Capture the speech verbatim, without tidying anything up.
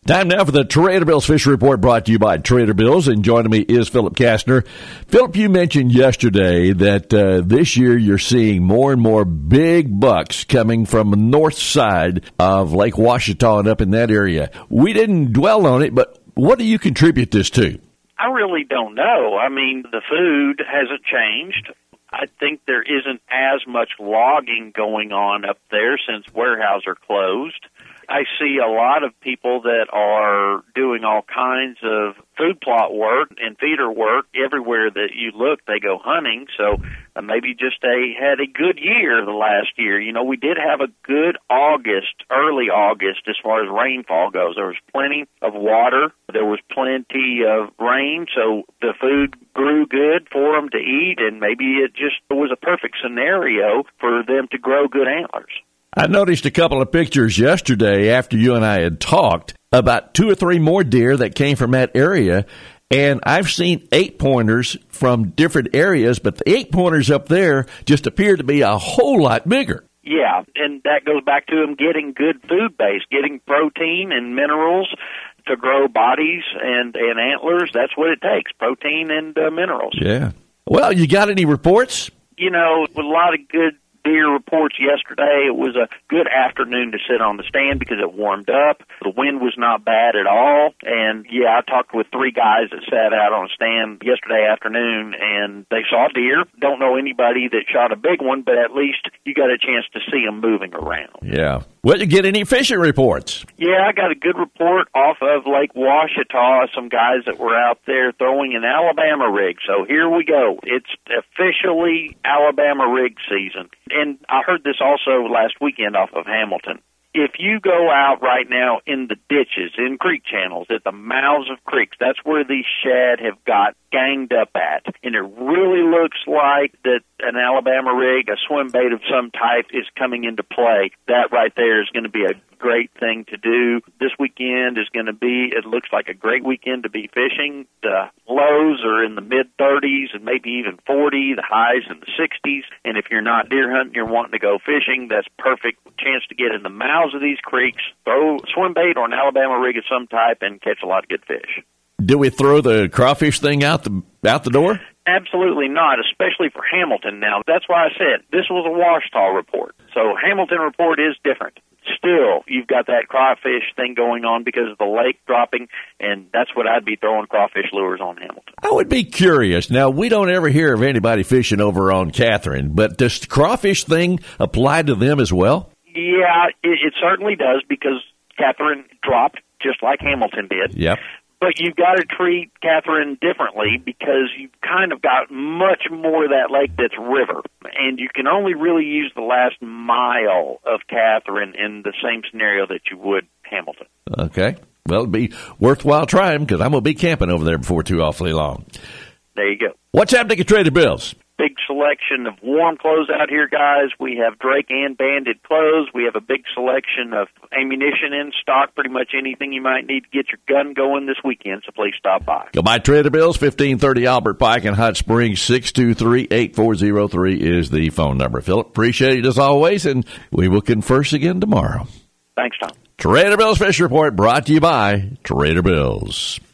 Time now for the Trader Bills Fish Report, brought to you by Trader Bills, and joining me is Philip Kastner. Philip, you mentioned yesterday that uh, this year you're seeing more and more big bucks coming from the north side of Lake Ouachita and up in that area. We didn't dwell on it, but what do you contribute this to? I really don't know. I mean, the food hasn't changed. I think there isn't as much logging going on up there since warehouses are closed. I see a lot of people that are doing all kinds of food plot work and feeder work. Everywhere that you look, they go hunting. So uh, maybe just they had a good year the last year. You know, we did have a good August, early August, as far as rainfall goes. There was plenty of water. There was plenty of rain, so the food grew good for them to eat, and maybe it just was a perfect scenario for them to grow good antlers. I noticed a couple of pictures yesterday after you and I had talked about two or three more deer that came from that area, and I've seen eight-pointers from different areas, but the eight-pointers up there just appear to be a whole lot bigger. Yeah, and that goes back to them getting good food base, getting protein and minerals to grow bodies and, and antlers. That's what it takes, protein and uh, minerals. Yeah. Well, you got any reports? You know, with a lot of good deer reports yesterday. It was a good afternoon to sit on the stand because it warmed up. The wind was not bad at all. And, yeah, I talked with three guys that sat out on a stand yesterday afternoon, and they saw deer. Don't know anybody that shot a big one, but at least you got a chance to see them moving around. Yeah. Well, you get any fishing reports? Yeah, I got a good report off of Lake Ouachita, some guys that were out there throwing an Alabama rig. So here we go. It's officially Alabama rig season. And I heard this also last weekend off of Hamilton. If you go out right now in the ditches, in creek channels, at the mouths of creeks, that's where these shad have got ganged up at. And it really looks like that an Alabama rig, a swim bait of some type, is coming into play. That right there is going to be a great thing to do. This weekend is going to be, it looks like a great weekend to be fishing. The lows are in the mid-thirties and maybe even forty, the highs in the sixties. And if you're not deer hunting, you're wanting to go fishing, that's perfect chance to get in the mouths of these creeks, throw a swim bait or an Alabama rig of some type, and catch a lot of good fish. Do we throw the crawfish thing out the out the door? Absolutely not, especially for Hamilton now. That's why I said this was a Ouachita report. So Hamilton report is different. Still, you've got that crawfish thing going on because of the lake dropping, and that's what I'd be throwing crawfish lures on Hamilton. I would be curious. Now, we don't ever hear of anybody fishing over on Catherine, but does the crawfish thing apply to them as well? Yeah, it, it certainly does because Catherine dropped just like Hamilton did. Yep. But you've got to treat Catherine differently because you've kind of got much more of that lake that's river. And you can only really use the last mile of Catherine in the same scenario that you would Hamilton. Okay. Well, it'd be worthwhile trying because I'm going to be camping over there before too awfully long. There you go. What's happening at Trader Bills? Big selection of warm clothes out here, guys. We have Drake and Bandit clothes. We have a big selection of ammunition in stock, pretty much anything you might need to get your gun going this weekend, so please stop by. Go by Trader Bills, fifteen thirty Albert Pike in Hot Springs. Six two three, eight four zero three is the phone number. Philip, appreciate it as always, and we will converse again tomorrow. Thanks, Tom. Trader Bills Fish Report brought to you by Trader Bills.